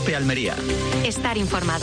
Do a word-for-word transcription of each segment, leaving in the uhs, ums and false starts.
COPE Almería. Estar informado.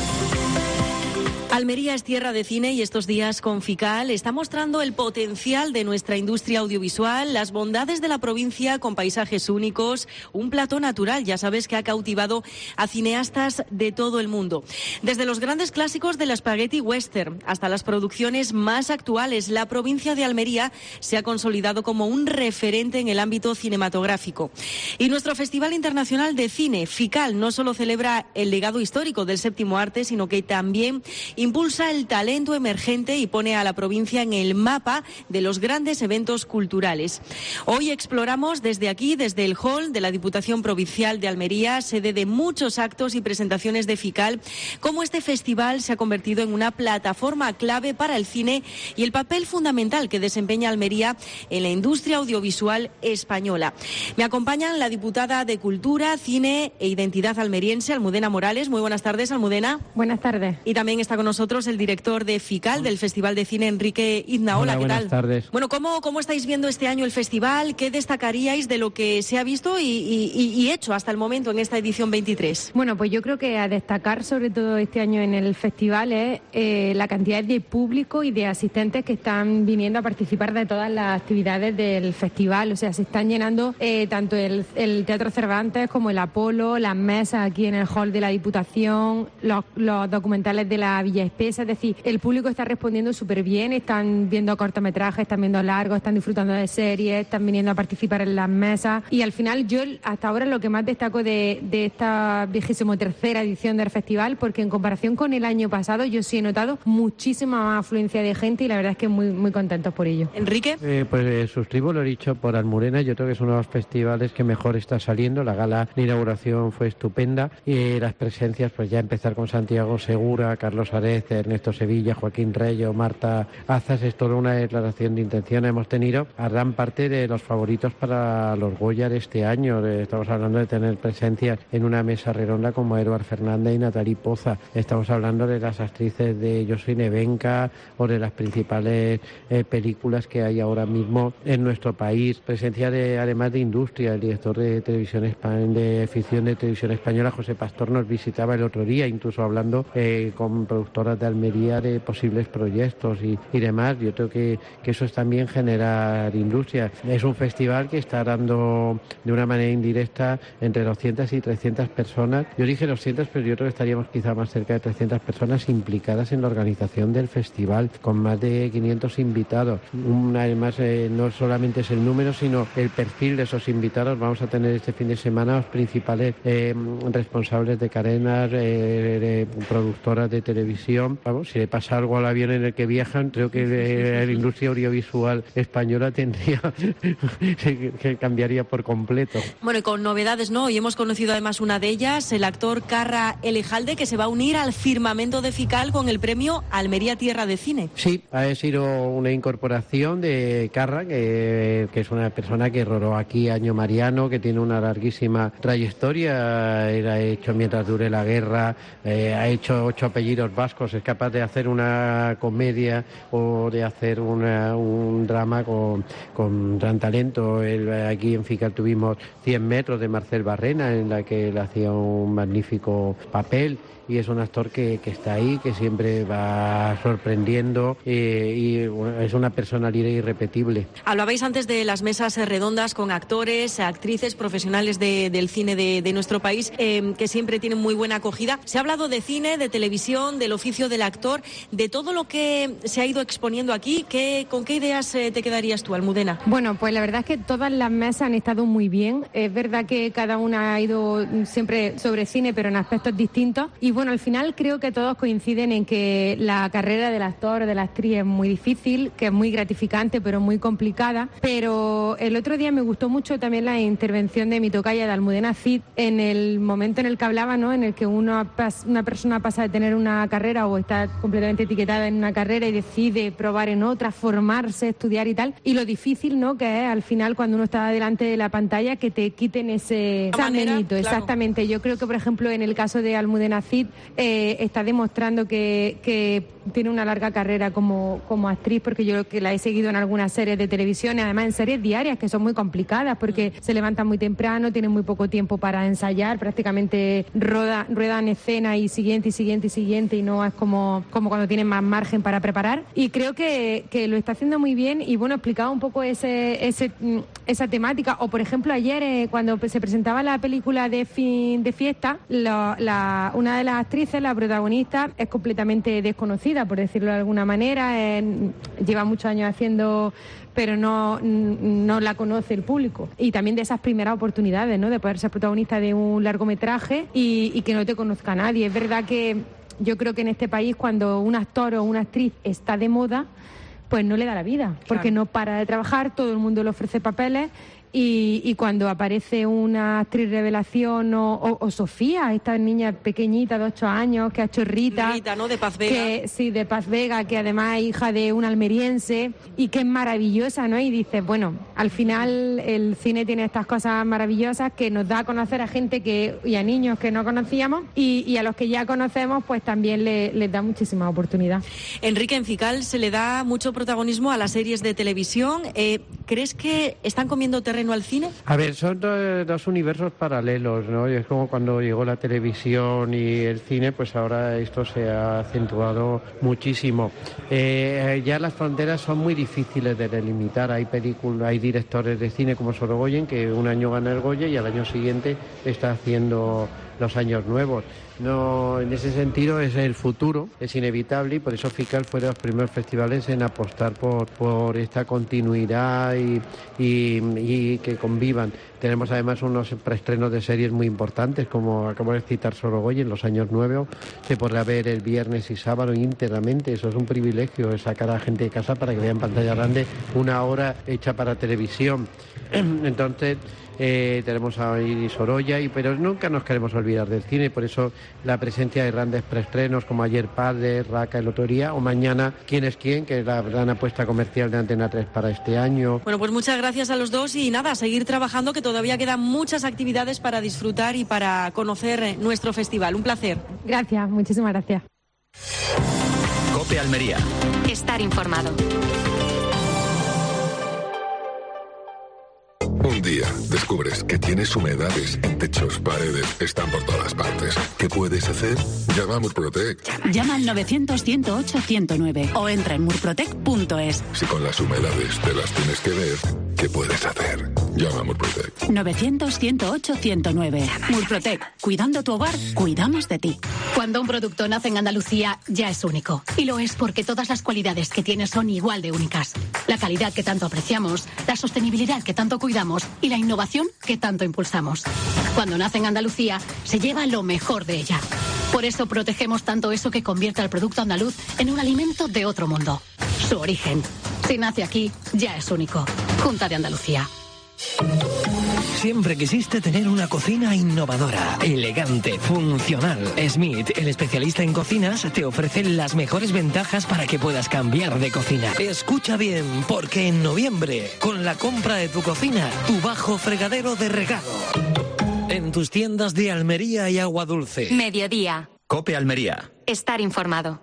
Almería es tierra de cine y estos días con FICAL está mostrando el potencial de nuestra industria audiovisual, las bondades de la provincia con paisajes únicos, un plató natural, ya sabes, que ha cautivado a cineastas de todo el mundo. Desde los grandes clásicos del spaghetti western hasta las producciones más actuales, la provincia de Almería se ha consolidado como un referente en el ámbito cinematográfico. Y nuestro Festival Internacional de Cine, FICAL, no solo celebra el legado histórico del séptimo arte, sino que también impulsa el talento emergente y pone a la provincia en el mapa de los grandes eventos culturales. Hoy exploramos desde aquí, desde el hall de la Diputación Provincial de Almería, sede de muchos actos y presentaciones de FICAL, cómo este festival se ha convertido en una plataforma clave para el cine y el papel fundamental que desempeña Almería en la industria audiovisual española. Me acompañan la diputada de Cultura, Cine e Identidad almeriense, Almudena Morales. Muy buenas tardes, Almudena. Buenas tardes. Y también está con nosotros el director de FICAL, del Festival de Cine, Enrique Izna. Hola, Hola, ¿qué buenas tal? tardes. Bueno, ¿cómo, ¿cómo estáis viendo este año el festival? ¿Qué destacaríais de lo que se ha visto y, y, y hecho hasta el momento en esta edición veintitrés? Bueno, pues yo creo que a destacar sobre todo este año en el festival es eh, la cantidad de público y de asistentes que están viniendo a participar de todas las actividades del festival. O sea, se están llenando eh, tanto el, el Teatro Cervantes como el Apolo, las mesas aquí en el hall de la Diputación, los, los documentales de la Villa Espesa. Es decir, el público está respondiendo súper bien, están viendo cortometrajes, están viendo largos, están disfrutando de series, están viniendo a participar en las mesas. Y al final yo hasta ahora lo que más destaco de, de esta vigésimo tercera edición del festival, porque en comparación con el año pasado yo sí he notado muchísima más afluencia de gente y la verdad es que muy, muy contentos por ello. Enrique. Eh, pues eh, suscribo lo dicho por Almudena. Yo creo que es uno de los festivales que mejor está saliendo. La gala de inauguración fue estupenda y eh, las presencias, pues ya empezar con Santiago Segura, Carlos Arez, Ernesto Sevilla, Joaquín Reyo, Marta Azas, es toda una declaración de intención. Hemos tenido a gran parte de los favoritos para los Goya de este año. Estamos hablando de tener presencias en una mesa redonda como Eduard Fernández y Natalie Poza. Estamos hablando de las actrices de Yo soy Nevenka o de las principales eh, películas que hay ahora mismo en nuestro país. Presencia de, además de industria, el director de televisión de ficción de televisión española, José Pastor, nos visitaba el otro día, incluso hablando eh, con productoras de Almería de posibles proyectos y, y demás. Yo creo que, que eso es también generar industria. Es un festival que está dando de una manera indirecta entre doscientas y trescientas personas. Yo dije doscientas, pero yo creo que estaríamos quizá más cerca de trescientas personas implicadas en la organización del festival, con más de quinientos invitados. Un, además, eh, no solamente es el número, sino el perfil de esos invitados. Vamos a tener este fin de semana los principales eh, responsables de cadenas, eh, de productoras de televisión. Vamos, si le pasa algo al avión en el que viajan, creo que eh, la industria audiovisual española tendría que cambiaría por completo. Bueno, y con novedades, ¿no? Hoy hemos conocido además una de ellas, el actor Carra Elejalde, que se va a unir al firmamento de FICAL con el premio Almería Tierra de Cine. Sí, ha sido una incorporación de Carra, que, que es una persona que rodó aquí Año Mariano, que tiene una larguísima trayectoria. Él ha hecho Mientras dure la guerra, eh, ha hecho Ocho apellidos vascos, es capaz de hacer una comedia o de hacer una, un drama con, con gran talento. Él, aquí en FICAL tuvimos cien metros de Marcel Barrena, en la que él hacía un magnífico papel. Y es un actor que, que está ahí, que siempre va sorprendiendo eh, y bueno, es una personalidad irrepetible. Hablabais antes de las mesas redondas con actores, actrices, profesionales de, del cine de, de nuestro país, eh, que siempre tienen muy buena acogida. Se ha hablado de cine, de televisión, del oficio del actor, de todo lo que se ha ido exponiendo aquí. ¿Qué, ¿Con qué ideas eh, te quedarías tú, Almudena? Bueno, pues la verdad es que todas las mesas han estado muy bien. Es verdad que cada una ha ido siempre sobre cine, pero en aspectos distintos. Y bueno, al final creo que todos coinciden en que la carrera del actor o de la actriz es muy difícil, que es muy gratificante, pero muy complicada. Pero el otro día me gustó mucho también la intervención de mi tocaya, de Almudena Cid, en el momento en el que hablaba, ¿no?, en el que uno, una persona pasa de tener una carrera carrera o está completamente etiquetada en una carrera y decide probar en otra, formarse, estudiar y tal. Y lo difícil, ¿no?, que es al final cuando uno está delante de la pantalla que te quiten ese examenito. Claro. Exactamente. Yo creo que, por ejemplo, en el caso de Almudena Cid, eh, está demostrando que, que tiene una larga carrera como, como actriz, porque yo que la he seguido en algunas series de televisión, además en series diarias que son muy complicadas porque se levantan muy temprano, tienen muy poco tiempo para ensayar, prácticamente roda, ruedan escena y siguiente y siguiente y siguiente y no es como, como cuando tienen más margen para preparar, y creo que, que lo está haciendo muy bien. Y bueno, explicaba un poco ese, ese, esa temática. O por ejemplo ayer eh, cuando se presentaba la película de fin de fiesta, la, la, una de las actrices, la protagonista, es completamente desconocida, por decirlo de alguna manera, eh, lleva muchos años haciendo, pero no, no la conoce el público. Y también de esas primeras oportunidades, ¿no?, de poder ser protagonista de un largometraje y, y que no te conozca nadie. Es verdad que yo creo que en este país, cuando un actor o una actriz está de moda, pues no le da la vida, porque claro, no para de trabajar, todo el mundo le ofrece papeles. Y, y cuando aparece una actriz revelación o, o, o Sofía, esta niña pequeñita de ocho años que ha hecho Rita, Rita, ¿no?, de Paz Vega. Que, sí, de Paz Vega, que además es hija de un almeriense y que es maravillosa, ¿no? Y dices, bueno, al final el cine tiene estas cosas maravillosas que nos da a conocer a gente que y a niños que no conocíamos, y, y a los que ya conocemos pues también le, les da muchísima oportunidad. Enrique, en Fical se le da mucho protagonismo a las series de televisión. Eh, ¿Crees que están comiendo terreno al cine? A ver, son dos, dos universos paralelos, ¿no? Y es como cuando llegó la televisión y el cine, pues ahora esto se ha acentuado muchísimo. Eh, ya las fronteras son muy difíciles de delimitar. Hay películas, hay directores de cine como Sorogoyen, que un año gana el Goya y al año siguiente está haciendo los años nuevos. No, en ese sentido es el futuro, es inevitable, y por eso Fical fue de los primeros festivales en apostar por, por esta continuidad y, y, y que convivan. Tenemos además unos preestrenos de series muy importantes, como acabo de citar Sorogoyen, Los años nuevos, se podrá ver el viernes y sábado íntegramente. Eso es un privilegio, es sacar a la gente de casa para que vean en pantalla grande una hora hecha para televisión. Entonces Eh, tenemos a Iris Oroya, y, pero nunca nos queremos olvidar del cine, por eso la presencia de grandes preestrenos como ayer Padre, Raka el otro día, o mañana Quién es quién, que es la gran apuesta comercial de Antena tres para este año. Bueno, pues muchas gracias a los dos y nada, a seguir trabajando, que todavía quedan muchas actividades para disfrutar y para conocer nuestro festival. Un placer. Gracias, muchísimas gracias. COPE Almería. Estar informado. Un día descubres que tienes humedades en techos, paredes, están por todas partes. ¿Qué puedes hacer? Llama a Murprotec. Llama al novecientos, ciento ocho, ciento nueve o entra en murprotec punto es. Si con las humedades te las tienes que ver, ¿qué puedes hacer? Llama a Murprotec. novecientos, ciento ocho, ciento nueve. Murprotec. Cuidando tu hogar, cuidamos de ti. Cuando un producto nace en Andalucía, ya es único. Y lo es porque todas las cualidades que tiene son igual de únicas. La calidad que tanto apreciamos, la sostenibilidad que tanto cuidamos y la innovación que tanto impulsamos. Cuando nace en Andalucía, se lleva lo mejor de ella. Por eso protegemos tanto eso que convierte al producto andaluz en un alimento de otro mundo. Su origen. Si nace aquí, ya es único. Junta de Andalucía. Siempre quisiste tener una cocina innovadora, elegante, funcional. Smith, el especialista en cocinas, te ofrece las mejores ventajas para que puedas cambiar de cocina. Escucha bien, porque en noviembre, con la compra de tu cocina, tu bajo fregadero de regalo. En tus tiendas de Almería y Agua Dulce. Mediodía. COPE Almería. Estar informado.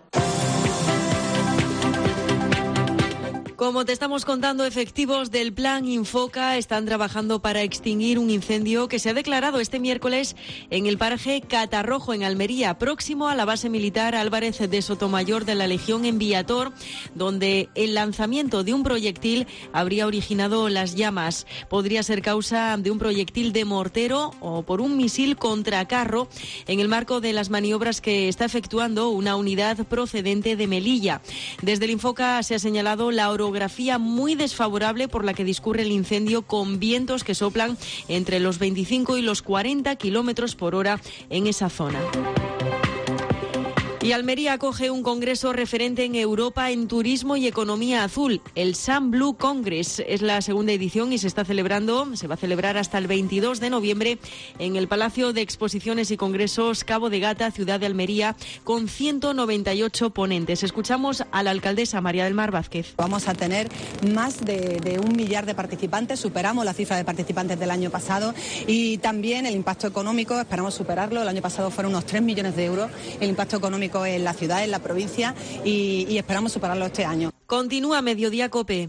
Como te estamos contando, efectivos del Plan Infoca están trabajando para extinguir un incendio que se ha declarado este miércoles en el paraje Catarrojo, en Almería, próximo a la base militar Álvarez de Sotomayor de la Legión en Viator, donde el lanzamiento de un proyectil habría originado las llamas. Podría ser causa de un proyectil de mortero o por un misil contra carro en el marco de las maniobras que está efectuando una unidad procedente de Melilla. Desde el Infoca se ha señalado la orografía muy desfavorable por la que discurre el incendio, con vientos que soplan entre los veinticinco y los cuarenta kilómetros por hora en esa zona. Y Almería acoge un congreso referente en Europa en turismo y economía azul. El Sun Blue Congress es la segunda edición y se está celebrando, se va a celebrar hasta el veintidós de noviembre en el Palacio de Exposiciones y Congresos Cabo de Gata, ciudad de Almería, con ciento noventa y ocho ponentes. Escuchamos a la alcaldesa María del Mar Vázquez. Vamos a tener más de, de un millar de participantes, superamos la cifra de participantes del año pasado y también el impacto económico, esperamos superarlo. El año pasado fueron unos tres millones de euros el impacto económico en la ciudad, en la provincia y, y esperamos superarlo este año. Continúa Mediodía COPE.